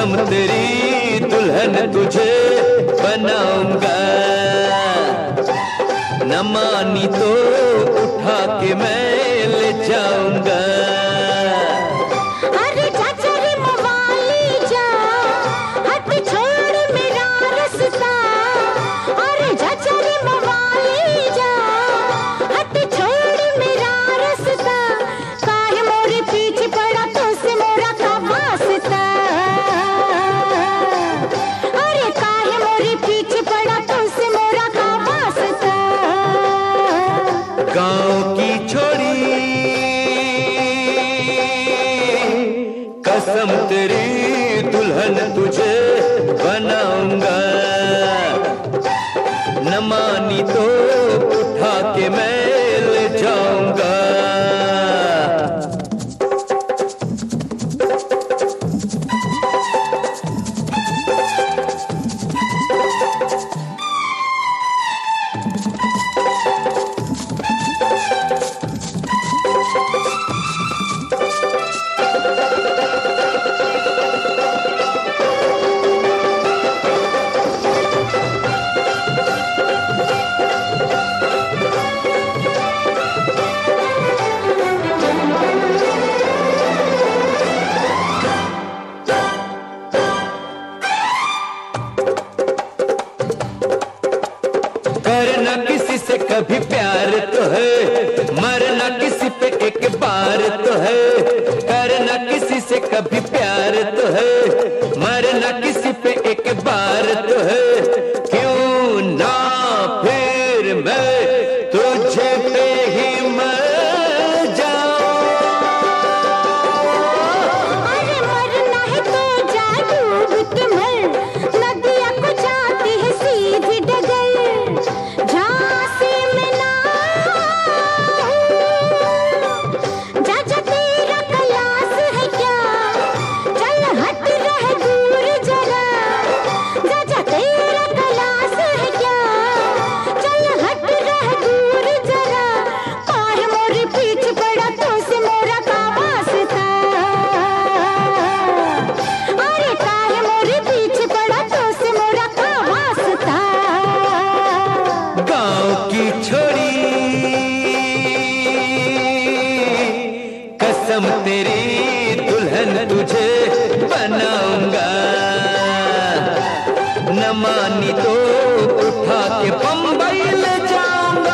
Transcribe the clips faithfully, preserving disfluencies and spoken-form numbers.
कसम तेरी दुल्हन तुझे बनाऊंगा, न मानी तो उठा के मैं ले जाऊंगा। अरे चाचा रे मवाली जा, हट छोड़ मेरा रास्ता। अरे चाचा रे मवाली जा, हट छोड़ मेरा रास्ता। काहे मोरे पीछे पड़ा तो से मोरा का वास्ता। अरे काहे मोरे पीछे पड़ा तो से मोरा का वास्ता। गाँव की छोड़ी कसम तेरी दुल्हन तुझे बनाऊंगा, न मानी तो उठा के मैं ले जाऊंगा। करना किसी से कभी प्यार तो है, मरना किसी पे एक बार तो है। करना किसी से कभी प्यार तो है, मरना किसी पे एक बार तो है। क्यों ना फिर मैं तुझे पे ही मर जाऊं। अरे मरना है तो जा डूब के मर, नदिया को जाती है सीधी डगर। झांसी में ना जा जा तेरा कलास है क्या, चल हट रह दूर जरा। जा जा तेरा कलास है क्या, चल हट रह दूर जरा। काहे मोरे पीछे पड़ा तो से मोरा का वास्ता। अरे काहे मोरे पीछे पड़ा तो से मोरा का वास्ता। गाँव की छोड़ी कसम तेरी दुल्हन तुझे बनाऊंगा, न मानी तो उठा के बम्बई ले जाऊंगा।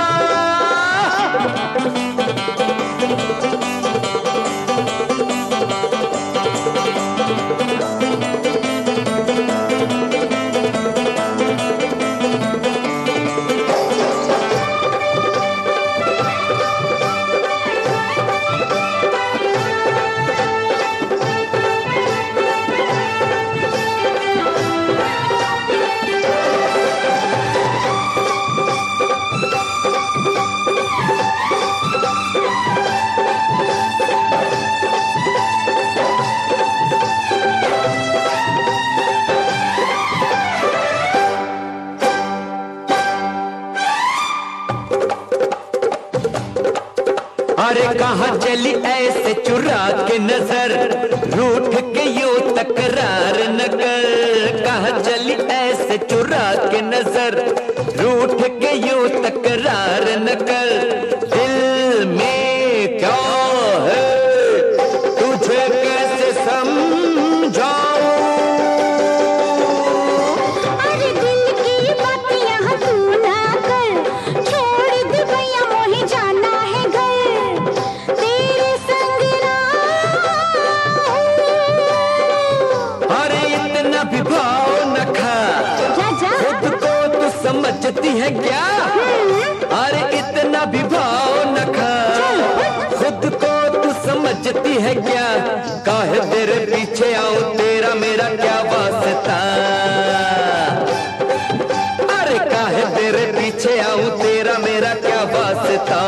अरे कहाँ चली ऐसे चुरा के नजर, रूठ के यूं तकरार न कर। कहाँ चली ऐसे चुरा के नजर, रूठ के यूं तकरार न कर। दिल में क्या है तुझे कैसे समझाऊं। अरे दिल की बात यहाँ तू ना कर, छोड़ दे भैया मोहे जाना है घर। तेरे संग ना अरे इतना भी भाव न खा, जा जा। खुद को तू समझती है क्या। अरे इतना भी भाव न खा, खुद को तू समझती है क्या। काहे तेरे पीछे आऊं, तेरा मेरा क्या वास्ता। अरे काहे तेरे पीछे आऊं, तेरा मेरा क्या वास्ता।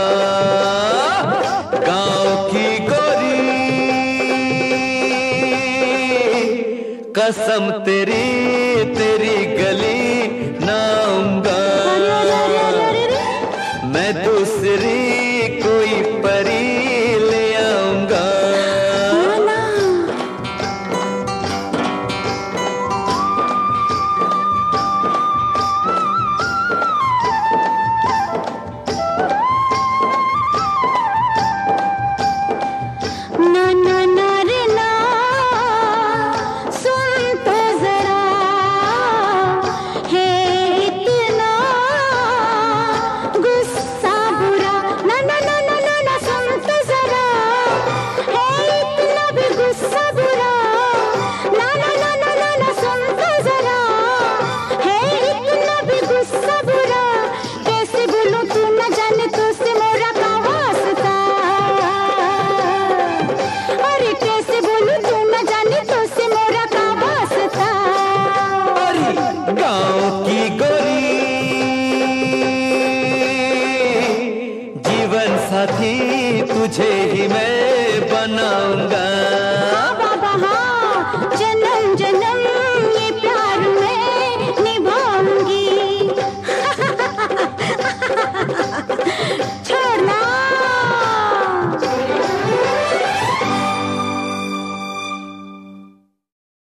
गाँव की गोरी कसम तेरी